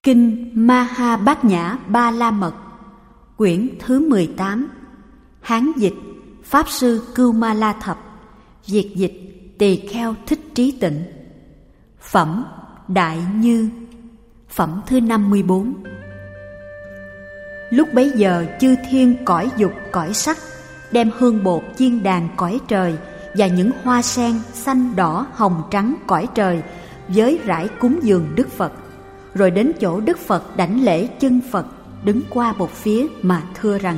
Kinh Maha Bát Nhã Ba La Mật, quyển thứ 18, Hán dịch Pháp sư Cưu Ma La Thập, Việt dịch Tỳ Kheo Thích Trí Tịnh. Phẩm Đại Như. Phẩm thứ 54. Lúc bấy giờ chư thiên cõi dục cõi sắc đem hương bột chiên đàn cõi trời và những hoa sen xanh đỏ hồng trắng cõi trời với rải cúng dường Đức Phật, rồi đến chỗ Đức Phật đảnh lễ chân Phật, đứng qua một phía mà thưa rằng: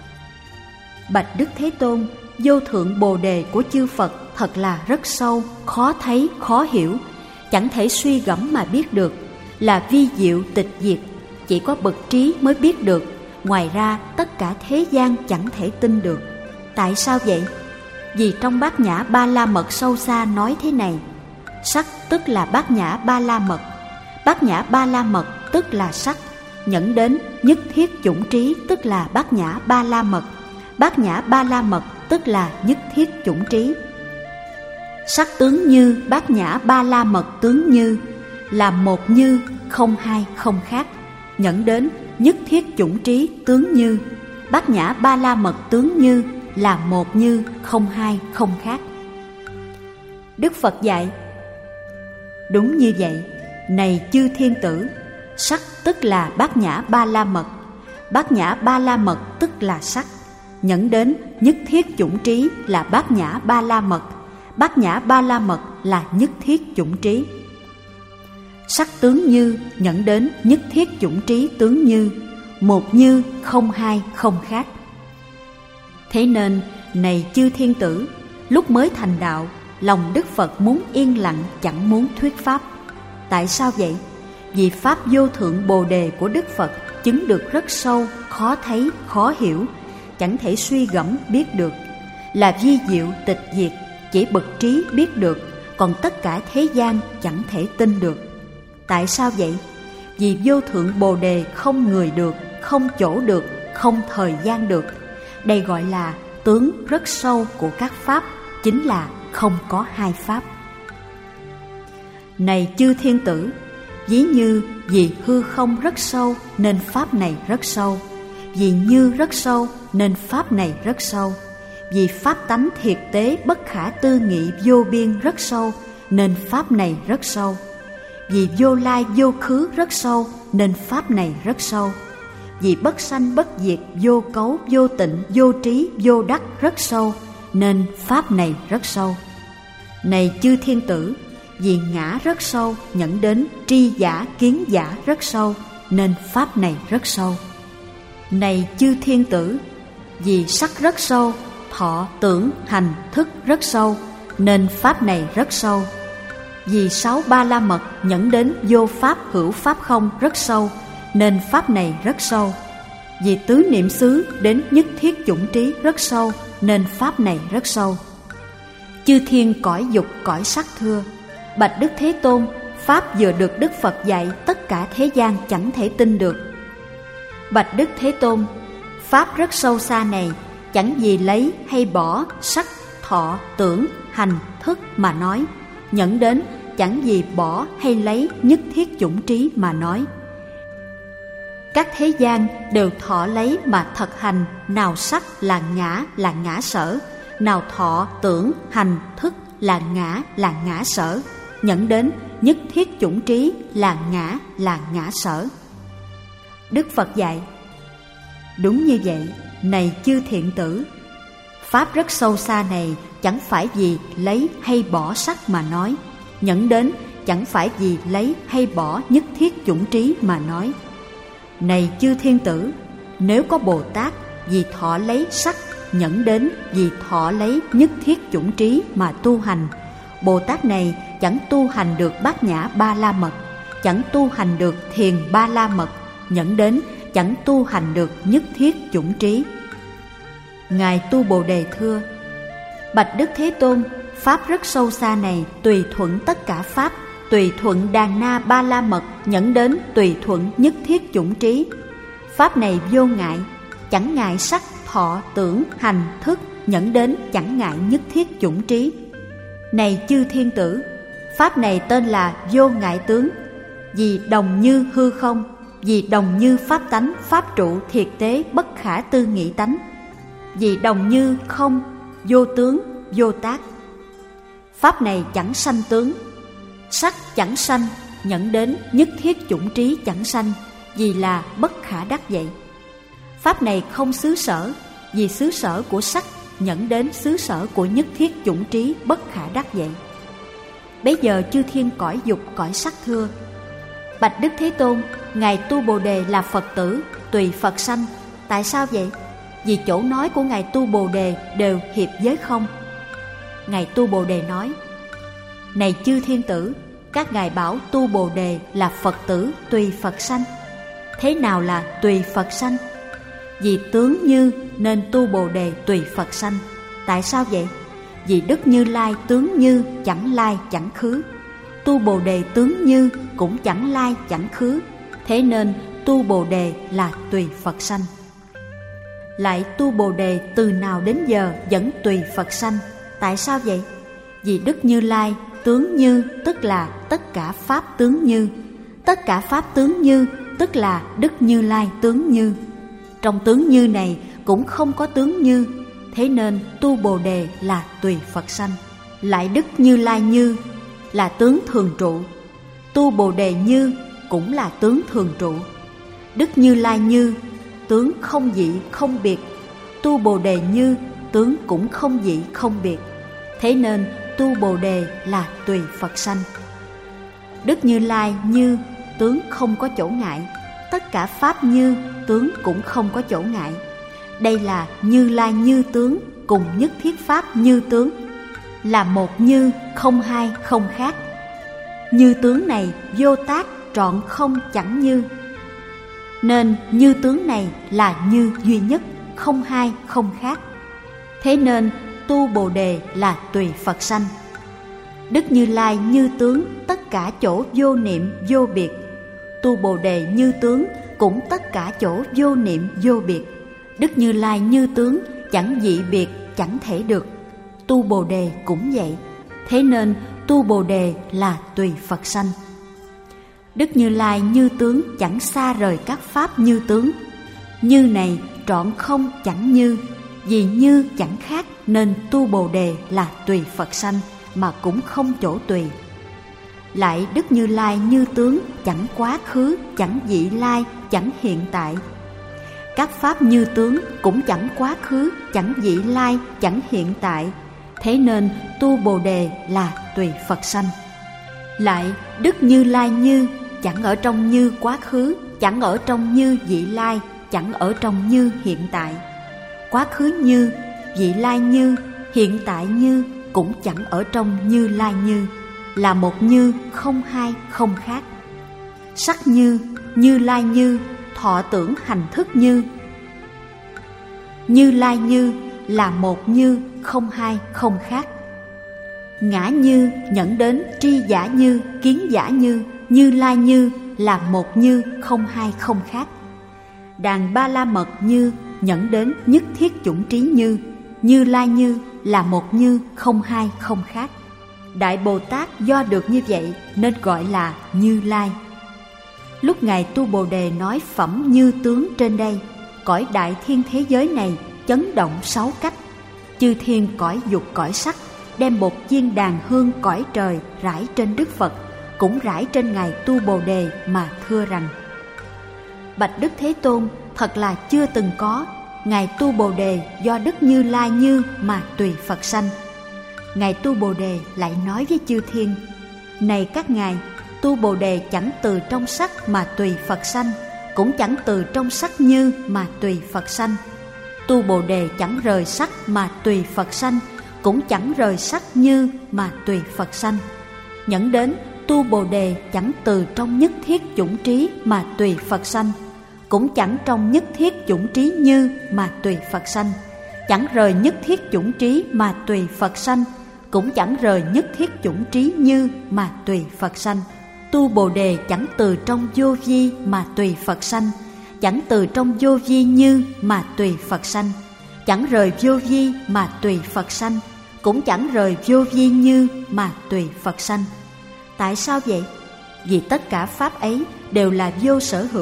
Bạch Đức Thế Tôn, vô thượng bồ đề của chư Phật thật là rất sâu, khó thấy, khó hiểu, chẳng thể suy gẫm mà biết được, là vi diệu tịch diệt, chỉ có bậc trí mới biết được, ngoài ra tất cả thế gian chẳng thể tin được. Tại sao vậy? Vì trong Bát Nhã Ba La Mật sâu xa nói thế này: sắc tức là Bát Nhã Ba La Mật, Bát Nhã Ba La Mật tức là sắc, nhẫn đến nhất thiết chủng trí tức là Bát Nhã Ba La Mật, Bát Nhã Ba La Mật tức là nhất thiết chủng trí. Sắc tướng như Bát Nhã Ba La Mật tướng như, là một như, không hai không khác, nhẫn đến nhất thiết chủng trí tướng như, Bát Nhã Ba La Mật tướng như, là một như, không hai không khác. Đức Phật dạy: đúng như vậy, này chư thiên tử, sắc tức là Bát Nhã Ba La Mật, Bát Nhã Ba La Mật tức là sắc, nhẫn đến nhất thiết chủng trí là Bát Nhã Ba La Mật, Bát Nhã Ba La Mật là nhất thiết chủng trí. Sắc tướng như, nhẫn đến nhất thiết chủng trí tướng như, một như, không hai không khác. Thế nên, này chư thiên tử, lúc mới thành đạo, lòng Đức Phật muốn yên lặng, chẳng muốn thuyết pháp. Tại sao vậy? Vì pháp vô thượng bồ đề của Đức Phật chứng được rất sâu, khó thấy, khó hiểu, chẳng thể suy gẫm biết được, là vi diệu tịch diệt, chỉ bậc trí biết được, còn tất cả thế gian chẳng thể tin được. Tại sao vậy? Vì vô thượng bồ đề không người được, không chỗ được, không thời gian được. Đây gọi là tướng rất sâu của các pháp, chính là không có hai pháp. Này chư thiên tử, ví như vì hư không rất sâu nên pháp này rất sâu, vì như rất sâu nên pháp này rất sâu, vì pháp tánh thiệt tế bất khả tư nghị vô biên rất sâu nên pháp này rất sâu, vì vô lai vô khứ rất sâu nên pháp này rất sâu, vì bất sanh bất diệt vô cấu vô tịnh vô trí vô đắc rất sâu nên pháp này rất sâu. Này chư thiên tử, vì ngã rất sâu nhẫn đến tri giả kiến giả rất sâu nên pháp này rất sâu. Này chư thiên tử, vì sắc rất sâu, thọ tưởng hành thức rất sâu nên pháp này rất sâu. Vì sáu ba la mật nhẫn đến vô pháp hữu pháp không rất sâu nên pháp này rất sâu. Vì tứ niệm xứ đến nhất thiết chủng trí rất sâu nên pháp này rất sâu. Chư thiên cõi dục cõi sắc thưa: Bạch Đức Thế Tôn, pháp vừa được Đức Phật dạy tất cả thế gian chẳng thể tin được. Bạch Đức Thế Tôn, pháp rất sâu xa này chẳng gì lấy hay bỏ sắc, thọ, tưởng, hành, thức mà nói, nhẫn đến chẳng gì bỏ hay lấy nhất thiết chủng trí mà nói. Các thế gian đều thọ lấy mà thực hành, nào sắc là ngã sở, nào thọ, tưởng, hành, thức là ngã sở, nhẫn đến nhất thiết chủng trí là ngã sở. Đức Phật dạy: đúng như vậy, này chư thiện tử, pháp rất sâu xa này chẳng phải vì lấy hay bỏ sắc mà nói, nhẫn đến chẳng phải vì lấy hay bỏ nhất thiết chủng trí mà nói. Này chư thiên tử, nếu có Bồ Tát vì thọ lấy sắc, nhẫn đến vì thọ lấy nhất thiết chủng trí mà tu hành, Bồ Tát này chẳng tu hành được Bát Nhã Ba La Mật, chẳng tu hành được Thiền Ba La Mật, nhẫn đến chẳng tu hành được nhất thiết chủng trí. Ngài Tu Bồ Đề thưa: Bạch Đức Thế Tôn, pháp rất sâu xa này tùy thuận tất cả pháp, tùy thuận Đàn Na Ba La Mật, nhẫn đến tùy thuận nhất thiết chủng trí. Pháp này vô ngại, chẳng ngại sắc, thọ, tưởng, hành, thức, nhẫn đến chẳng ngại nhất thiết chủng trí. Này chư thiên tử, pháp này tên là vô ngại tướng, vì đồng như hư không, vì đồng như pháp tánh, pháp trụ thiệt tế bất khả tư nghị tánh. Vì đồng như không, vô tướng, vô tác. Pháp này chẳng sanh tướng, sắc chẳng sanh, nhẫn đến nhất thiết chủng trí chẳng sanh, vì là bất khả đắc vậy. Pháp này không xứ sở, vì xứ sở của sắc nhẫn đến xứ sở của nhất thiết chủng trí bất khả đắc vậy. Bấy giờ chư thiên cõi dục cõi sắc thưa: Bạch Đức Thế Tôn, Ngài Tu Bồ Đề là Phật tử, tùy Phật sanh. Tại sao vậy? Vì chỗ nói của Ngài Tu Bồ Đề đều hiệp giới không. Ngài Tu Bồ Đề nói: Này chư thiên tử, các ngài bảo Tu Bồ Đề là Phật tử tùy Phật sanh. Thế nào là tùy Phật sanh? Vì tướng như nên Tu Bồ Đề tùy Phật sanh. Tại sao vậy? Vì Đức Như Lai tướng như, chẳng lai chẳng khứ. Tu Bồ Đề tướng như cũng chẳng lai chẳng khứ. Thế nên Tu Bồ Đề là tùy Phật sanh. Lại Tu Bồ Đề từ nào đến giờ vẫn tùy Phật sanh. Tại sao vậy? Vì Đức Như Lai tướng như tức là tất cả pháp tướng như. Tất cả pháp tướng như tức là Đức Như Lai tướng như. Trong tướng như này cũng không có tướng như. Thế nên Tu Bồ Đề là tùy Phật sanh. Lại Đức Như Lai như là tướng thường trụ. Tu Bồ Đề như cũng là tướng thường trụ. Đức Như Lai như tướng không dị không biệt. Tu Bồ Đề như tướng cũng không dị không biệt. Thế nên Tu Bồ Đề là tùy Phật sanh. Đức Như Lai như tướng không có chỗ ngại. Tất cả pháp như tướng cũng không có chỗ ngại. Đây là Như Lai như tướng cùng nhất thiết pháp như tướng, là một như không hai không khác. Như tướng này vô tác trọn không chẳng như. Nên như tướng này là như duy nhất, không hai không khác. Thế nên Tu Bồ Đề là tùy Phật sanh. Đức Như Lai như tướng tất cả chỗ vô niệm vô biệt. Tu Bồ Đề như tướng cũng tất cả chỗ vô niệm vô biệt. Đức Như Lai như tướng chẳng dị biệt chẳng thể được. Tu Bồ Đề cũng vậy. Thế nên Tu Bồ Đề là tùy Phật sanh. Đức Như Lai như tướng chẳng xa rời các pháp như tướng. Như này trọn không chẳng như. Vì như chẳng khác nên Tu Bồ Đề là tùy Phật sanh, mà cũng không chỗ tùy. Lại Đức Như Lai như tướng chẳng quá khứ, chẳng vị lai, chẳng hiện tại. Các pháp như tướng cũng chẳng quá khứ, chẳng vị lai, chẳng hiện tại. Thế nên Tu Bồ Đề là tùy Phật sanh. Lại Đức Như Lai như chẳng ở trong như quá khứ, chẳng ở trong như vị lai, chẳng ở trong như hiện tại. Quá khứ như, vị lai như, hiện tại như cũng chẳng ở trong Như Lai như, là một như không hai không khác. Sắc như, Như Lai như, thọ tưởng hành thức như. Như Lai như là một như không hai không khác. Ngã như, nhẫn đến tri giả như, kiến giả như, Như Lai như là một như không hai không khác. Đàn Ba La Mật như, nhẫn đến nhất thiết chủng trí như, Như Lai như là một như không hai không khác. Đại Bồ Tát do được như vậy nên gọi là Như Lai. Lúc Ngài Tu Bồ Đề nói phẩm như tướng trên đây, cõi đại thiên thế giới này chấn động 6 cách. Chư thiên cõi dục cõi sắc đem một viên đàn hương cõi trời rải trên Đức Phật, cũng rải trên Ngài Tu Bồ Đề mà thưa rằng: Bạch Đức Thế Tôn, thật là chưa từng có. Ngài Tu Bồ Đề do Đức Như Lai như mà tùy Phật sanh. Ngài Tu Bồ Đề lại nói với chư thiên: Này các ngài, Tu Bồ Đề chẳng từ trong sắc mà tùy Phật sanh, cũng chẳng từ trong sắc như mà tùy Phật sanh. Tu Bồ Đề chẳng rời sắc mà tùy Phật sanh, cũng chẳng rời sắc như mà tùy Phật sanh. Nhẫn đến Tu Bồ Đề chẳng từ trong nhất thiết chủng trí mà tùy Phật sanh, cũng chẳng trong nhất thiết chủng trí như mà tùy Phật sanh. Chẳng rời nhất thiết chủng trí mà tùy Phật sanh, cũng chẳng rời nhất thiết chủng trí như mà tùy Phật sanh. Tu Bồ Đề chẳng từ trong vô vi mà tùy Phật sanh, chẳng từ trong vô vi như mà tùy Phật sanh. Chẳng rời vô vi mà tùy Phật sanh, cũng chẳng rời vô vi như mà tùy Phật sanh. Tại sao vậy? Vì tất cả pháp ấy đều là vô sở hữu,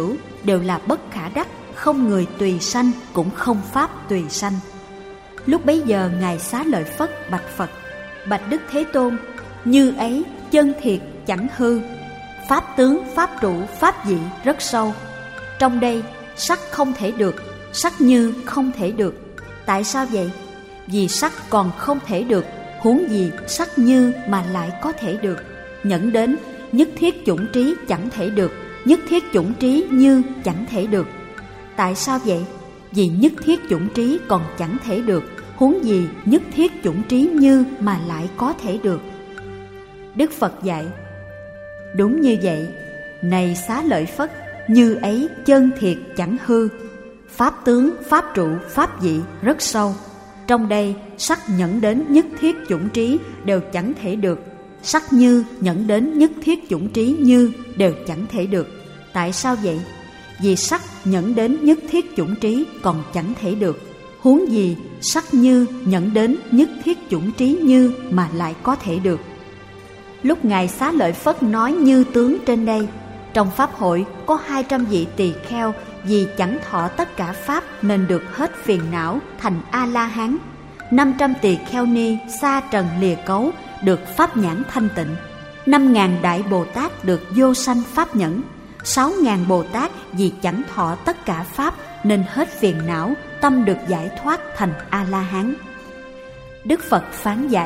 đều là bất khả đắc, không người tùy sanh, cũng không pháp tùy sanh. Lúc bấy giờ Ngài Xá Lợi Phất bạch Phật: Bạch Đức Thế Tôn, như ấy chân thiệt chẳng hư, pháp tướng, pháp trụ, pháp dị rất sâu. Trong đây sắc không thể được, sắc như không thể được. Tại sao vậy? Vì sắc còn không thể được, huống gì sắc như mà lại có thể được. Nhẫn đến nhất thiết chủng trí chẳng thể được, nhất thiết chủng trí như chẳng thể được. Tại sao vậy? Vì nhất thiết chủng trí còn chẳng thể được, huống gì nhất thiết chủng trí như mà lại có thể được. Đức Phật dạy: Đúng như vậy, này Xá Lợi Phất, như ấy chân thiệt chẳng hư, pháp tướng, pháp trụ, pháp dị rất sâu. Trong đây sắc nhẫn đến nhất thiết chủng trí đều chẳng thể được, sắc như nhẫn đến nhất thiết chủng trí như đều chẳng thể được. Tại sao vậy? Vì sắc nhẫn đến nhất thiết chủng trí còn chẳng thể được, huống gì sắc như nhẫn đến nhất thiết chủng trí như mà lại có thể được. Lúc Ngài Xá Lợi Phất nói như tướng trên đây, trong pháp hội có 200 vị tỳ kheo vì chẳng thọ tất cả pháp nên được hết phiền não thành A-la-hán. 500 tỳ kheo ni sa trần lìa cấu được pháp nhãn thanh tịnh. 5.000 đại Bồ Tát được vô sanh pháp nhẫn. 6.000 Bồ Tát vì chẳng thọ tất cả pháp nên hết phiền não, tâm được giải thoát thành A-la-hán. Đức Phật phán dạy: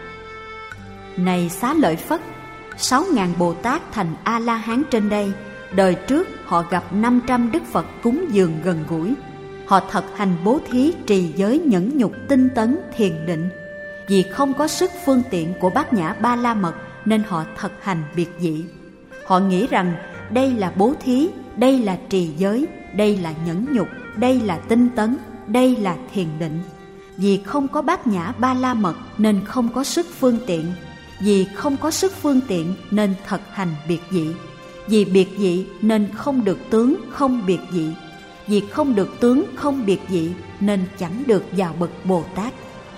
Này Xá Lợi Phất, 6.000 Bồ Tát thành A-la-hán trên đây, đời trước họ gặp 500 Đức Phật cúng dường gần gũi. Họ thật hành bố thí, trì giới, nhẫn nhục, tinh tấn, thiền định. Vì không có sức phương tiện của Bát Nhã Ba La Mật nên họ thật hành biệt dị. Họ nghĩ rằng đây là bố thí, đây là trì giới, đây là nhẫn nhục, đây là tinh tấn, đây là thiền định. Vì không có Bát Nhã Ba La Mật nên không có sức phương tiện. Vì không có sức phương tiện nên thật hành biệt dị. Vì biệt dị nên không được tướng không biệt dị. Vì không được tướng không biệt dị nên chẳng được vào bậc Bồ Tát.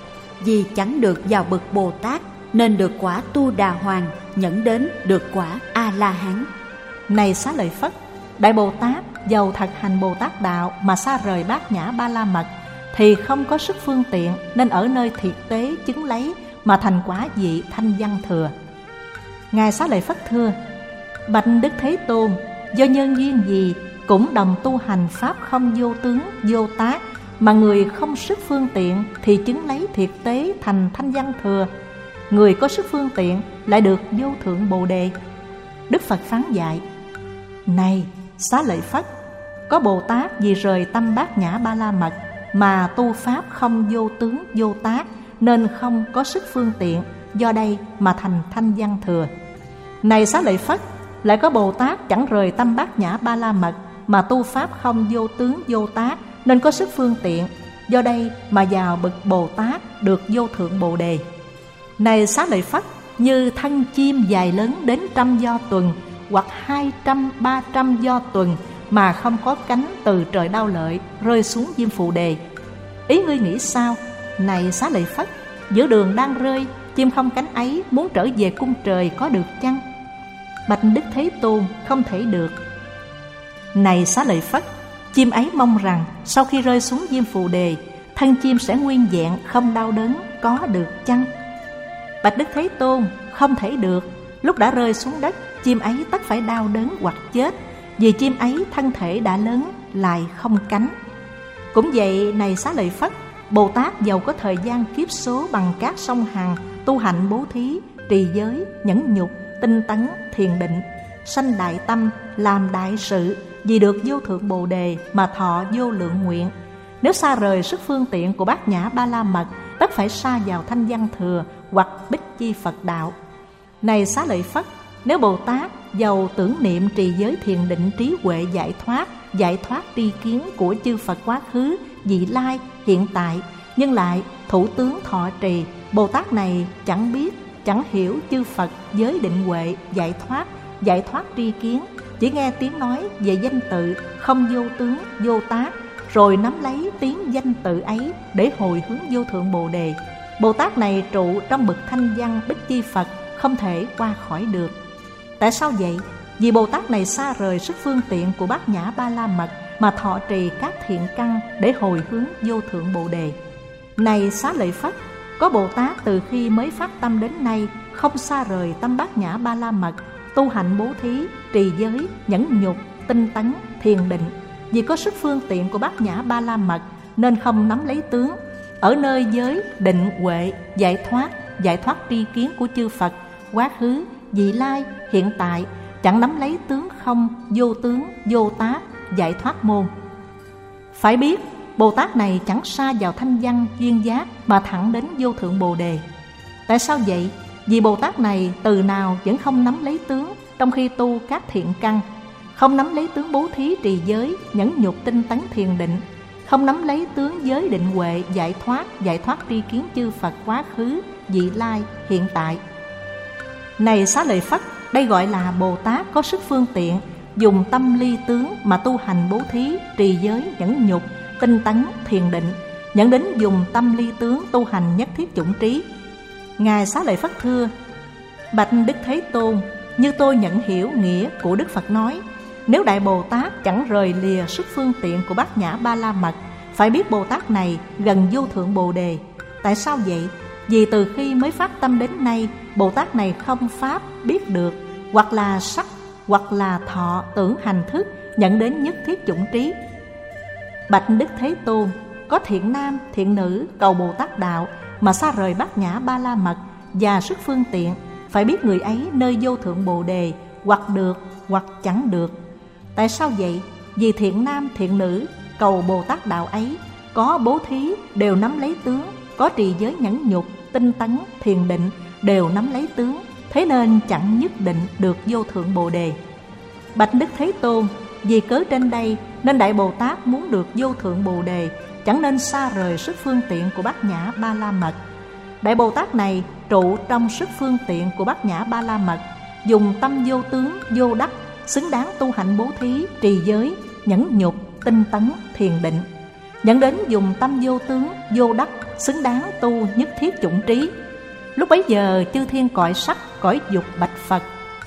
Vì chẳng được vào bậc Bồ Tát nên được quả Tu Đà Hoàng, nhẫn đến được quả A-la-hán. Này Xá Lợi Phất, Đại Bồ Tát dầu thật hành Bồ Tát đạo mà xa rời Bát Nhã Ba La Mật thì không có sức phương tiện nên ở nơi thiệt tế chứng lấy mà thành quả vị thanh văn thừa. Ngài Xá Lợi Phất thưa: Bạch Đức Thế Tôn, do nhân duyên gì cũng đồng tu hành pháp không vô tướng vô tác, mà người không sức phương tiện thì chứng lấy thiệt tế thành thanh văn thừa, người có sức phương tiện lại được vô thượng Bồ Đề. Đức Phật phán dạy: Này Xá Lợi Phất, có Bồ Tát vì rời tâm Bát Nhã Ba La Mật mà tu pháp không vô tướng vô tác nên không có sức phương tiện, do đây mà thành thanh văn thừa. Này Xá Lợi Phất, lại có Bồ Tát chẳng rời tâm Bát Nhã Ba La Mật mà tu pháp không vô tướng vô tác nên có sức phương tiện, do đây mà vào bậc Bồ Tát được vô thượng Bồ Đề. Này Xá Lợi Phất, như thân chim dài lớn đến 100 do tuần hoặc 200, 300 do tuần mà không có cánh từ trời Đao Lợi rơi xuống Diêm Phù Đề. Ý ngươi nghĩ sao? Này Xá Lợi Phất, giữa đường đang rơi, chim không cánh ấy muốn trở về cung trời có được chăng? Bạch Đức Thế Tôn, không thể được. Này Xá Lợi Phất, chim ấy mong rằng sau khi rơi xuống Diêm Phù Đề, thân chim sẽ nguyên vẹn không đau đớn, có được chăng? Bạch Đức Thế Tôn, không thể được. Lúc đã rơi xuống đất, chim ấy tất phải đau đớn hoặc chết, vì chim ấy thân thể đã lớn lại không cánh. Cũng vậy, này Xá Lợi Phất, Bồ Tát giàu có thời gian kiếp số bằng các sông Hằng, tu hạnh bố thí, trì giới, nhẫn nhục, tinh tấn, thiền định, sanh đại tâm, làm đại sự, vì được vô thượng Bồ Đề mà thọ vô lượng nguyện. Nếu xa rời sức phương tiện của Bát Nhã Ba La Mật, tất phải sa vào thanh văn thừa hoặc bích chi Phật đạo. Này Xá Lợi Phất, nếu Bồ Tát giàu tưởng niệm trì giới thiền định trí huệ giải thoát tri kiến của chư Phật quá khứ, vị lai, hiện tại, nhưng lại thủ tướng thọ trì, Bồ Tát này chẳng biết, chẳng hiểu chư Phật giới định huệ giải thoát tri kiến, chỉ nghe tiếng nói về danh tự không vô tướng vô tác, rồi nắm lấy tiếng danh tự ấy để hồi hướng vô thượng Bồ Đề. Bồ Tát này trụ trong bậc thanh văn bích chi Phật, không thể qua khỏi được. Tại sao vậy? Vì Bồ Tát này xa rời sức phương tiện của Bát Nhã Ba La Mật mà thọ trì các thiện căn để hồi hướng vô thượng Bồ Đề. Này Xá Lợi Phất, có Bồ Tát từ khi mới phát tâm đến nay không xa rời tâm Bát Nhã Ba La Mật, tu hạnh bố thí, trì giới, nhẫn nhục, tinh tấn, thiền định. Vì có sức phương tiện của Bát Nhã Ba La Mật nên không nắm lấy tướng. Ở nơi giới định huệ, giải thoát tri kiến của chư Phật, quá khứ, vị lai, hiện tại, chẳng nắm lấy tướng không, vô tướng, vô tác, giải thoát môn. Phải biết Bồ Tát này chẳng sa vào thanh văn duyên giác mà thẳng đến vô thượng Bồ Đề. Tại sao vậy? Vì Bồ Tát này từ nào vẫn không nắm lấy tướng trong khi tu các thiện căn, không nắm lấy tướng bố thí trì giới, nhẫn nhục tinh tấn thiền định, không nắm lấy tướng giới định huệ, giải thoát tri kiến chư Phật quá khứ, vị lai, hiện tại. Này Xá Lợi Phất, đây gọi là Bồ Tát có sức phương tiện, dùng tâm ly tướng mà tu hành bố thí, trì giới, nhẫn nhục, tinh tấn, thiền định, dẫn đến dùng tâm ly tướng tu hành nhất thiết chủng trí. Ngài Xá Lợi Phất thưa: Bạch Đức Thế Tôn, như tôi nhận hiểu nghĩa của Đức Phật nói, nếu Đại Bồ Tát chẳng rời lìa sức phương tiện của Bát Nhã Ba La Mật, phải biết Bồ Tát này gần vô thượng Bồ Đề. Tại sao vậy? Vì từ khi mới phát tâm đến nay, Bồ Tát này không pháp biết được, hoặc là sắc, hoặc là thọ, tưởng, hành, thức, nhận đến nhất thiết chủng trí. Bạch Đức Thế Tôn, có thiện nam, thiện nữ cầu Bồ Tát đạo mà xa rời Bát Nhã Ba La Mật và sức phương tiện, phải biết người ấy nơi vô thượng Bồ Đề, hoặc được, hoặc chẳng được. Tại sao vậy? Vì thiện nam, thiện nữ cầu Bồ Tát đạo ấy có bố thí đều nắm lấy tướng, có trì giới nhẫn nhục, tinh tấn, thiền định đều nắm lấy tướng, thế nên chẳng nhất định được vô thượng Bồ Đề. Bạch Đức Thế Tôn, vì cớ trên đây nên Đại Bồ Tát muốn được vô thượng Bồ Đề, chẳng nên xa rời sức phương tiện của Bát Nhã Ba La Mật. Đại Bồ Tát này trụ trong sức phương tiện của Bát Nhã Ba La Mật, dùng tâm vô tướng, vô đắc, xứng đáng tu hạnh bố thí, trì giới, nhẫn nhục, tinh tấn, thiền định, dẫn đến dùng tâm vô tướng, vô đắc, xứng đáng tu nhất thiết chủng trí. Lúc bấy giờ chư thiên cõi sắc, cõi dục bạch Phật: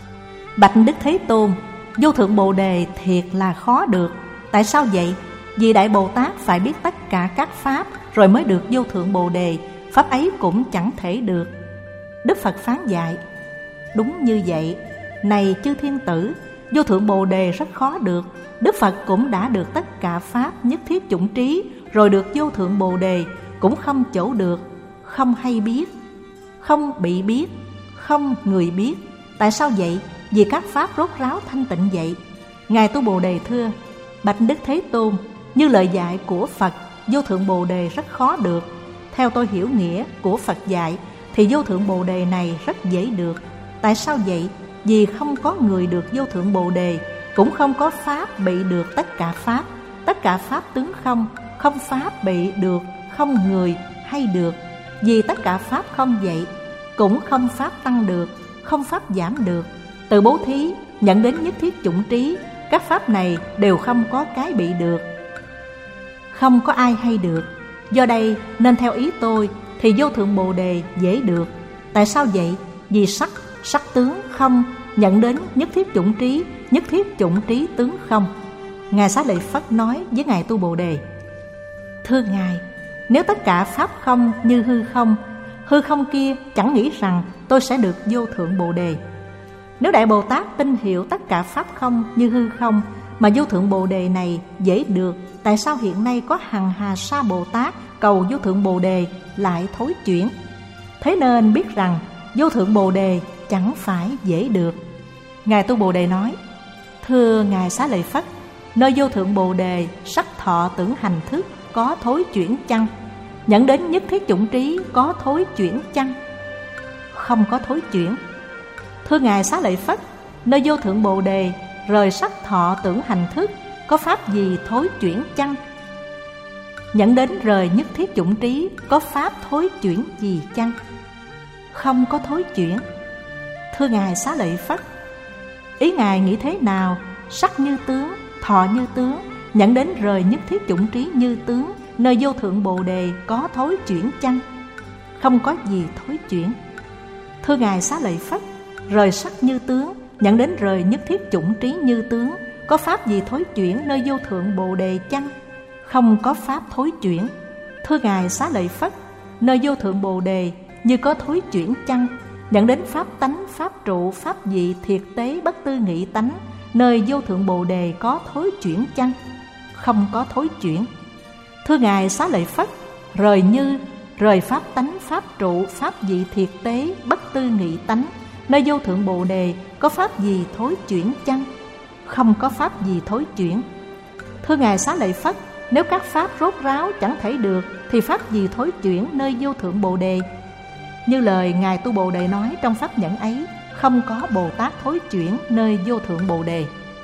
Bạch Đức Thế Tôn, vô thượng Bồ Đề thiệt là khó được. Tại sao vậy? Vì Đại Bồ Tát phải biết tất cả các pháp rồi mới được vô thượng Bồ Đề, pháp ấy cũng chẳng thể được. Đức Phật phán dạy: Đúng như vậy. Này chư thiên tử, vô thượng Bồ Đề rất khó được. Đức Phật cũng đã được tất cả pháp nhất thiết chủng trí, rồi được vô thượng Bồ Đề cũng không chỗ được, không hay biết, không bị biết, không người biết. Tại sao vậy? Vì các pháp rốt ráo thanh tịnh vậy. Ngài Tu Bồ Đề thưa: Bạch Đức Thế Tôn, như lời dạy của Phật, vô thượng Bồ Đề rất khó được. Theo tôi hiểu nghĩa của Phật dạy thì vô thượng Bồ Đề này rất dễ được. Tại sao vậy? Vì không có người được vô thượng Bồ Đề, cũng không có pháp bị được tất cả pháp. Tất cả pháp tướng không, không pháp bị được, không người hay được. Vì tất cả pháp không vậy, cũng không pháp tăng được, không pháp giảm được. Từ bố thí nhận đến nhất thiết chủng trí, các pháp này đều không có cái bị được, không có ai hay được. Do đây nên theo ý tôi thì vô thượng Bồ Đề dễ được. Tại sao vậy? Vì sắc tướng không, nhận đến nhất thiết chủng trí, nhất thiết chủng trí tướng không. Ngài Xá Lợi Phất nói với Ngài Tu Bồ Đề: Thưa Ngài, nếu tất cả pháp không như hư không kia chẳng nghĩ rằng tôi sẽ được vô thượng Bồ Đề. Nếu Đại Bồ Tát tin hiểu tất cả pháp không như hư không mà vô thượng Bồ Đề này dễ được, tại sao hiện nay có hằng hà sa Bồ Tát cầu vô thượng Bồ Đề lại thối chuyển? Thế nên biết rằng vô thượng Bồ Đề chẳng phải dễ được. Ngài Tu Bồ Đề nói: Thưa Ngài Xá Lợi Phất, nơi vô thượng Bồ Đề sắc thọ tưởng hành thức có thối chuyển chăng? Nhận đến nhất thiết chủng trí có thối chuyển chăng? Không có thối chuyển. Thưa Ngài Xá Lợi Phất, nơi vô thượng Bồ Đề rời sắc thọ tưởng hành thức có pháp gì thối chuyển chăng? Nhận đến rời nhất thiết chủng trí có pháp thối chuyển gì chăng? Không có thối chuyển. Thưa Ngài Xá Lợi Phất, ý Ngài nghĩ thế nào? Sắc như tướng, thọ như tướng, nhận đến rời nhất thiết chủng trí như tướng, nơi vô thượng Bồ Đề có thối chuyển chăng? Không có gì thối chuyển. Thưa Ngài Xá Lợi Phất, rời sắc như tướng, nhận đến rời nhất thiết chủng trí như tướng. Có pháp gì thối chuyển nơi vô thượng Bồ Đề chăng? Không có pháp thối chuyển. Thưa Ngài Xá Lợi Phất, nơi vô thượng Bồ Đề như có thối chuyển chăng? Nhận đến pháp tánh, pháp trụ, pháp dị, thiệt tế, bất tư nghị tánh, nơi vô thượng Bồ Đề có thối chuyển chăng? Không có thối chuyển. Thưa Ngài Xá Lợi Phất, rời như, rời pháp tánh, pháp trụ, pháp dị, thiệt tế, bất tư nghị tánh, nơi vô thượng Bồ Đề có pháp gì thối chuyển chăng? Không có pháp gì thối chuyển. Thưa Ngài Xá Lợi Phất, nếu các pháp rốt ráo chẳng thể được thì pháp gì thối chuyển nơi vô thượng Bồ Đề? Như lời Ngài Tu Bồ Đề nói trong pháp nhẫn ấy, không có Bồ Tát thối chuyển nơi vô thượng Bồ Đề.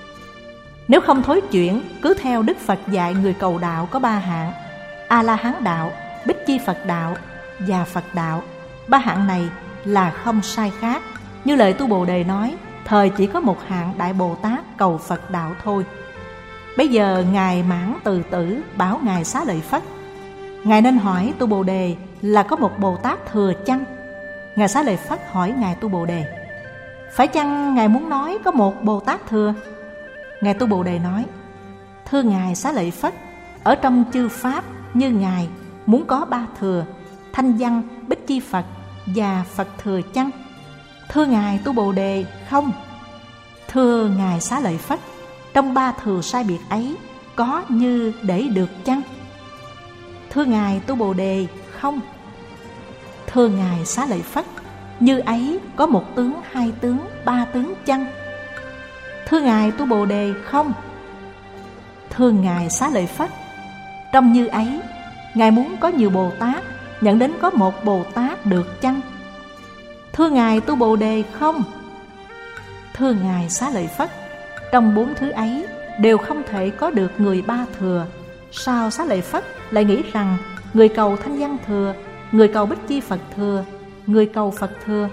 Nếu không thối chuyển, cứ theo Đức Phật dạy người cầu đạo có 3 hạng: A-la-hán đạo, Bích Chi Phật đạo và Phật đạo. 3 hạng này là không sai khác. Như lời Tu Bồ Đề nói, thời chỉ có một hạng Đại Bồ Tát cầu Phật đạo thôi. Bây giờ Ngài Mãn Từ Tử bảo Ngài Xá Lợi Phất, Ngài nên hỏi Tu Bồ Đề là có một Bồ Tát thừa chăng? Ngài Xá Lợi Phất hỏi Ngài Tu Bồ Đề, phải chăng Ngài muốn nói có một Bồ Tát thừa? Ngài Tu Bồ Đề nói, thưa Ngài Xá Lợi Phất, ở trong chư Pháp như Ngài muốn có 3 thừa, Thanh Văn, Bích Chi Phật và Phật thừa chăng? Thưa Ngài Tu Bồ Đề, không. Thưa Ngài Xá Lợi Phất, trong 3 thừa sai biệt ấy có như để được chăng? Thưa Ngài Tu Bồ Đề, không. Thưa Ngài Xá Lợi Phất, như ấy có 1 tướng, 2 tướng, 3 tướng chăng? Thưa Ngài Tu Bồ Đề, không. Thưa Ngài Xá Lợi Phất, trong như ấy Ngài muốn có nhiều Bồ Tát, nhận đến có 1 Bồ Tát được chăng? Thưa Ngài Tu Bồ Đề, không. Thưa Ngài Xá Lợi Phất, trong 4 thứ ấy đều không thể có được người 3 thừa. Sao Xá Lợi Phất lại nghĩ rằng người cầu Thanh Văn thừa, người cầu Bích Chi Phật thừa, người cầu Phật thừa?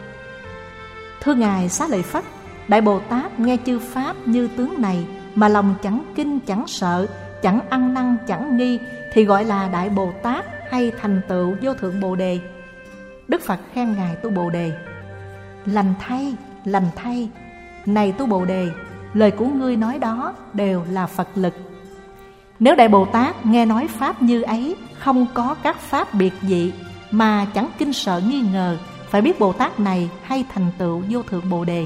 Thưa Ngài Xá Lợi Phất, Đại Bồ Tát nghe chư Pháp như tướng này mà lòng chẳng kinh chẳng sợ, chẳng ăn năn chẳng nghi thì gọi là Đại Bồ Tát hay thành tựu vô thượng Bồ Đề. Đức Phật khen Ngài Tu Bồ Đề, lành thay, lành thay. Này Tu Bồ Đề, lời của ngươi nói đó đều là Phật lực. Nếu Đại Bồ Tát nghe nói Pháp như ấy, không có các Pháp biệt dị mà chẳng kinh sợ nghi ngờ, phải biết Bồ Tát này hay thành tựu vô thượng Bồ Đề.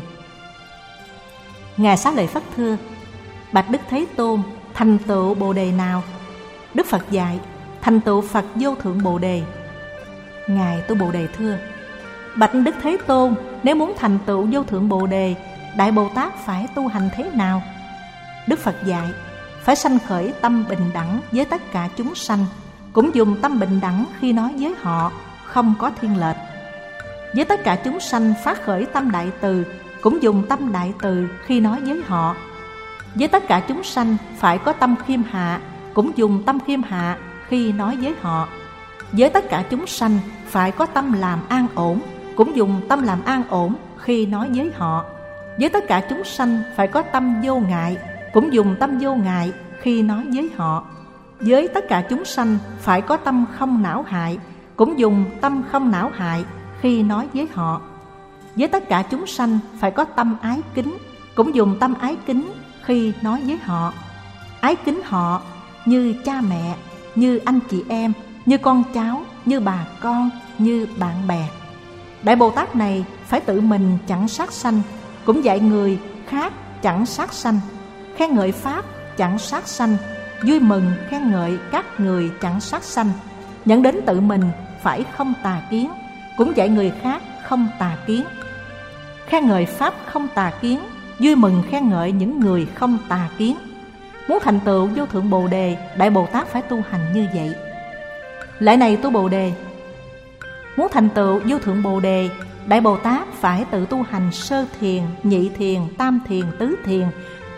Ngài Xá Lợi Phất thưa, bạch Đức Thế Tôn, thành tựu Bồ Đề nào? Đức Phật dạy, thành tựu Phật vô thượng Bồ Đề. Ngài Tu Bồ Đề thưa, bạch Đức Thế Tôn, nếu muốn thành tựu vô thượng Bồ Đề, Đại Bồ Tát phải tu hành thế nào? Đức Phật dạy, phải sanh khởi tâm bình đẳng với tất cả chúng sanh, cũng dùng tâm bình đẳng khi nói với họ, không có thiên lệch. Với tất cả chúng sanh phát khởi tâm đại từ, cũng dùng tâm đại từ khi nói với họ. Với tất cả chúng sanh phải có tâm khiêm hạ, cũng dùng tâm khiêm hạ khi nói với họ. Với tất cả chúng sanh phải có tâm làm an ổn, cũng dùng tâm làm an ổn khi nói với họ. Với tất cả chúng sanh phải có tâm vô ngại, cũng dùng tâm vô ngại khi nói với họ. Với tất cả chúng sanh phải có tâm không não hại, cũng dùng tâm không não hại khi nói với họ. Với tất cả chúng sanh phải có tâm ái kính, cũng dùng tâm ái kính khi nói với họ. Ái kính họ như cha mẹ, như anh chị em, như con cháu, như bà con, như bạn bè. Đại Bồ Tát này phải tự mình chẳng sát sanh, cũng dạy người khác chẳng sát sanh, khen ngợi Pháp chẳng sát sanh, vui mừng khen ngợi các người chẳng sát sanh, nhận đến tự mình phải không tà kiến, cũng dạy người khác không tà kiến. Khen ngợi Pháp không tà kiến, vui mừng khen ngợi những người không tà kiến. Muốn thành tựu vô thượng Bồ Đề, Đại Bồ Tát phải tu hành như vậy. Lại này Tu Bồ Đề, muốn thành tựu vô thượng Bồ Đề, Đại Bồ Tát phải tự tu hành sơ thiền, nhị thiền, tam thiền, tứ thiền.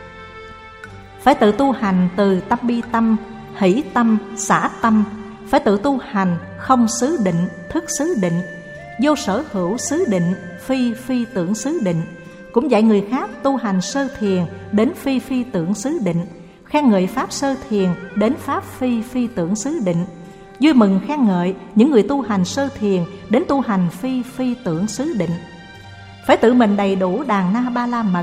Phải tự tu hành từ tâm bi tâm, hỷ tâm, xả tâm. Phải tự tu hành không xứ định, thức xứ định, vô sở hữu xứ định, phi phi tưởng xứ định. Cũng dạy người khác tu hành sơ thiền đến phi phi tưởng xứ định, khen ngợi Pháp sơ thiền đến Pháp phi phi tưởng xứ định, vui mừng khen ngợi những người tu hành sơ thiền đến tu hành phi phi tưởng xứ định. Phải tự mình đầy đủ đàn na ba la mật,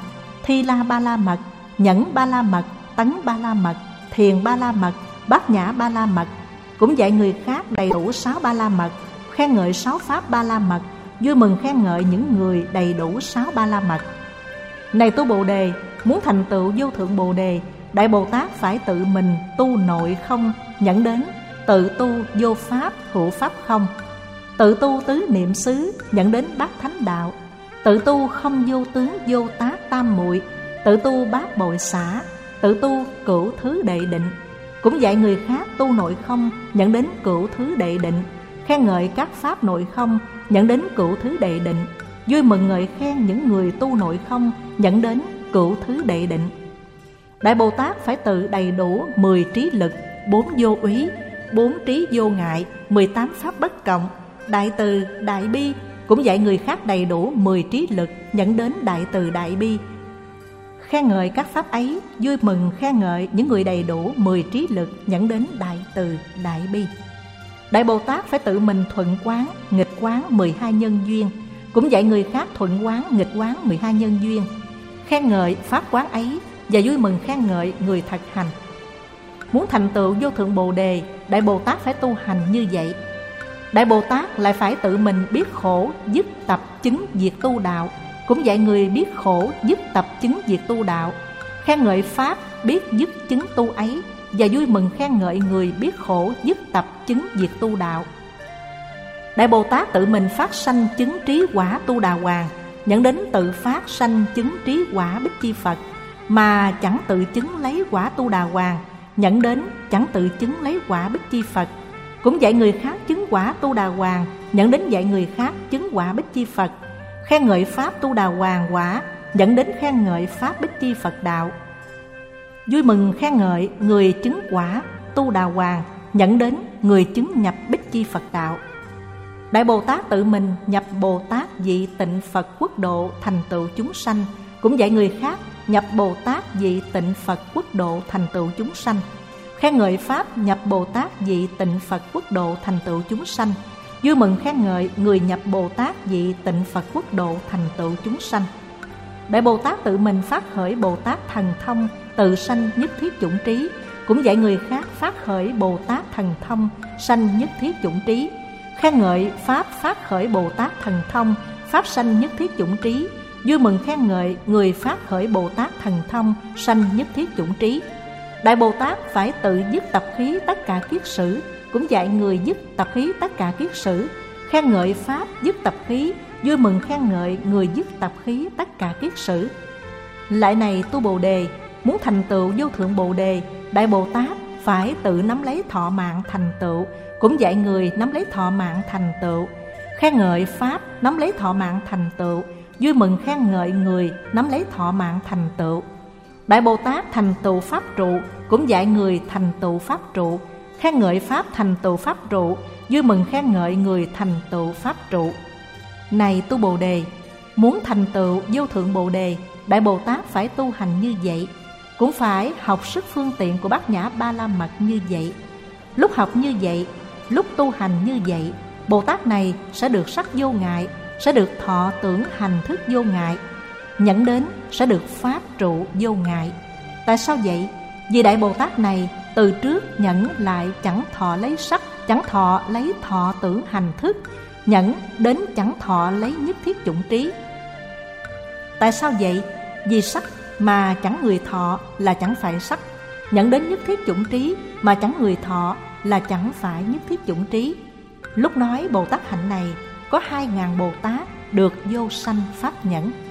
Thi La Ba La Mật, Nhẫn Ba La Mật, Tấn Ba La Mật, Thiền Ba La Mật, Bát Nhã Ba La Mật. Cũng dạy người khác đầy đủ 6 Ba La Mật, khen ngợi 6 Pháp Ba La Mật, vui mừng khen ngợi những người đầy đủ 6 Ba La Mật. Này tu Bồ Đề, muốn thành tựu vô thượng Bồ Đề, Đại Bồ Tát phải tự mình tu nội không nhẫn đến, tự tu vô pháp hữu pháp không, tự tu tứ niệm xứ nhẫn đến bát thánh đạo, tự tu không vô tướng vô tác tam muội, tự tu bát bội xả, tự tu cửu thứ đệ định. Cũng dạy người khác tu nội không nhẫn đến cửu thứ đệ định, khen ngợi các pháp nội không nhẫn đến cửu thứ đệ định, vui mừng ngợi khen những người tu nội không nhẫn đến cửu thứ đệ định. Đại Bồ Tát phải tự đầy đủ 10 trí lực, 4 vô úy, 4 trí vô ngại, 18 pháp bất cộng, đại từ, đại bi. Cũng dạy người khác đầy đủ 10 trí lực nhẫn đến đại từ đại bi, khen ngợi các pháp ấy, vui mừng khen ngợi những người đầy đủ 10 trí lực nhẫn đến đại từ đại bi. Đại Bồ Tát phải tự mình thuận quán, nghịch quán 12 nhân duyên. Cũng dạy người khác thuận quán, nghịch quán 12 nhân duyên, khen ngợi pháp quán ấy và vui mừng khen ngợi người thực hành. Muốn thành tựu vô thượng Bồ Đề, Đại Bồ Tát phải tu hành như vậy. Đại Bồ Tát lại phải tự mình biết khổ, dứt tập chứng diệt tu đạo. Cũng dạy người biết khổ, dứt tập chứng diệt tu đạo, khen ngợi pháp biết dứt chứng tu ấy và vui mừng khen ngợi người biết khổ, dứt tập chứng diệt tu đạo. Đại Bồ Tát tự mình phát sanh chứng trí quả Tu Đà Hoàng, nhận đến tự phát sanh chứng trí quả Bích Chi Phật, mà chẳng tự chứng lấy quả Tu Đà Hoàng, nhận đến chẳng tự chứng lấy quả Bích Chi Phật. Cũng dạy người khác chứng quả Tu Đà Hoàng, nhận đến dạy người khác chứng quả Bích Chi Phật, khen ngợi pháp Tu Đà Hoàng quả, dẫn đến khen ngợi pháp Bích Chi Phật đạo. Vui mừng khen ngợi người chứng quả Tu Đà Hoàng, dẫn đến người chứng nhập Bích Chi Phật đạo. Đại Bồ Tát tự mình nhập Bồ Tát vị tịnh Phật quốc độ thành tựu chúng sanh. Cũng dạy người khác nhập Bồ Tát vị tịnh Phật quốc độ thành tựu chúng sanh, khen ngợi pháp nhập Bồ Tát vị tịnh Phật quốc độ thành tựu chúng sanh. Vui mừng khen ngợi người nhập Bồ Tát vị tịnh Phật quốc độ thành tựu chúng sanh. Đại Bồ Tát tự mình phát khởi Bồ Tát thần thông tự sanh nhất thiết chủng trí. Cũng dạy người khác phát khởi Bồ Tát thần thông sanh nhất thiết chủng trí, khen ngợi pháp phát khởi Bồ Tát thần thông pháp sanh nhất thiết chủng trí. Vui mừng khen ngợi người phát khởi Bồ Tát thần thông sanh nhất thiết chủng trí. Đại Bồ Tát phải tự dứt tập khí tất cả kiết sử. Cũng dạy người dứt tập khí tất cả kiết sử, khen ngợi pháp dứt tập khí, vui mừng khen ngợi người dứt tập khí tất cả kiết sử. Lại này tu Bồ Đề, muốn thành tựu vô thượng Bồ Đề, Đại Bồ Tát phải tự nắm lấy thọ mạng thành tựu. Cũng dạy người nắm lấy thọ mạng thành tựu, khen ngợi pháp nắm lấy thọ mạng thành tựu, vui mừng khen ngợi người nắm lấy thọ mạng thành tựu. Đại Bồ Tát thành tựu pháp trụ. Cũng dạy người thành tựu pháp trụ, khen ngợi pháp thành tựu pháp trụ, vui mừng khen ngợi người thành tựu pháp trụ. Này tu Bồ Đề, muốn thành tựu vô thượng Bồ Đề, Đại Bồ Tát phải tu hành như vậy. Cũng phải học sức phương tiện của Bát Nhã Ba La Mật như vậy. Lúc học như vậy, lúc tu hành như vậy, Bồ Tát này sẽ được sắc vô ngại, sẽ được thọ tưởng hành thức vô ngại, nhẫn đến sẽ được pháp trụ vô ngại. Tại sao vậy? Vì Đại Bồ Tát này từ trước nhẫn lại chẳng thọ lấy sắc, chẳng thọ lấy thọ tưởng hành thức, nhẫn đến chẳng thọ lấy nhất thiết chủng trí. Tại sao vậy? Vì sắc mà chẳng người thọ là chẳng phải sắc, nhẫn đến nhất thiết chủng trí mà chẳng người thọ là chẳng phải nhất thiết chủng trí. Lúc nói Bồ Tát hạnh này có 2000 Bồ Tát được vô sanh pháp nhẫn.